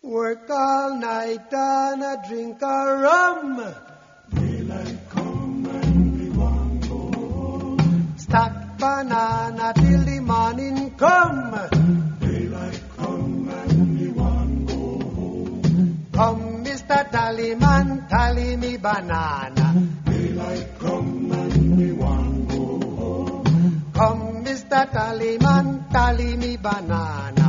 Work all night and a drink a rum. Daylight come and we want go home. Stack banana till the morning come. Daylight come and we want go home. Come, Mr. Tallyman, tally me banana. Daylight come and we want go home. Come, Mr. Tallyman, tally me banana.